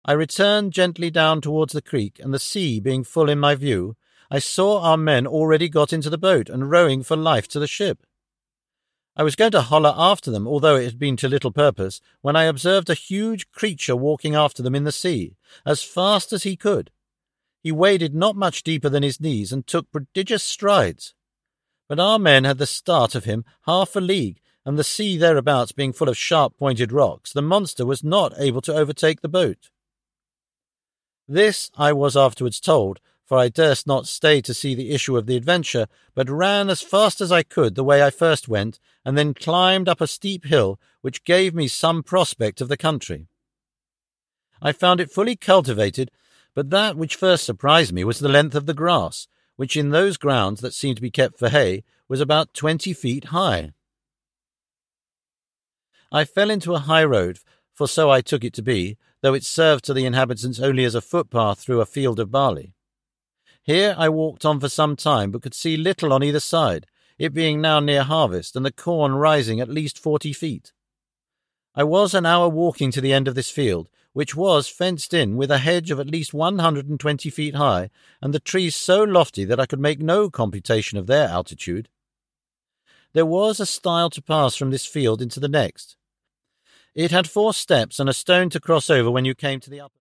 I returned gently down towards the creek, and the sea being full in my view, I saw our men already got into the boat and rowing for life to the ship. I was going to holler after them, although it had been to little purpose, when I observed a huge creature walking after them in the sea, as fast as he could. He waded not much deeper than his knees and took prodigious strides. But our men had the start of him 1/2 a league, and the sea thereabouts being full of sharp-pointed rocks, the monster was not able to overtake the boat. This I was afterwards told, for I durst not stay to see the issue of the adventure, but ran as fast as I could the way I first went, and then climbed up a steep hill which gave me some prospect of the country. I found it fully cultivated, but that which first surprised me was the length of the grass, which in those grounds that seemed to be kept for hay was about 20 feet high. I fell into a high road, for so I took it to be, though it served to the inhabitants only as a footpath through a field of barley. Here I walked on for some time, but could see little on either side, it being now near harvest, and the corn rising at least 40 feet. I was an hour walking to the end of this field, which was fenced in with a hedge of at least 120 feet high, and the trees so lofty that I could make no computation of their altitude. There was a stile to pass from this field into the next. It had 4 steps and a stone to cross over when you came to the upper.